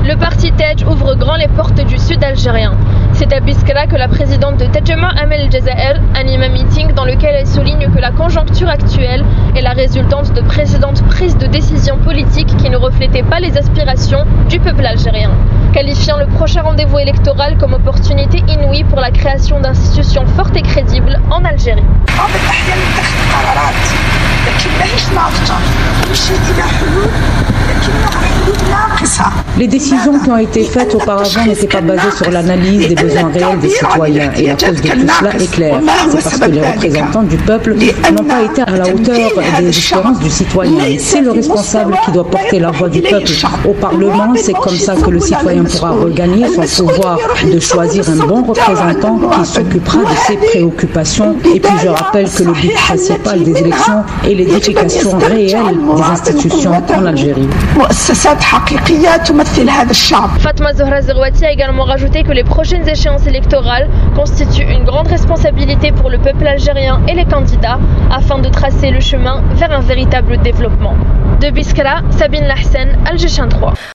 Le parti TEJ ouvre grand les portes du sud algérien. C'est à Biskra que la présidente de Tejema Amel Jazair anime un meeting dans lequel elle souligne que la conjoncture actuelle est la résultante de précédentes prises de décisions politiques qui ne reflétaient pas les aspirations du peuple algérien, qualifiant le prochain rendez-vous électoral comme opportunité inouïe pour la création d'institutions fortes et crédibles en Algérie. Les décisions qui ont été faites auparavant n'étaient pas basées sur l'analyse des besoins réels des citoyens et la cause de tout cela est claire. C'est parce que les représentants du peuple n'ont pas été à la hauteur des espérances du citoyen. C'est le responsable qui doit porter la voix du peuple au Parlement. C'est comme ça que le citoyen pourra regagner son pouvoir de choisir un bon représentant qui s'occupera de ses préoccupations. Et puis je rappelle que le but principal des élections est l'édification réelle des institutions en Algérie. Fatma Zohra Zerouati a également rajouté que les prochaines échéances électorales constituent une grande responsabilité pour le peuple algérien et les candidats afin de tracer le chemin vers un véritable développement. De Biskra, Sabine Lahsen, Alger 3.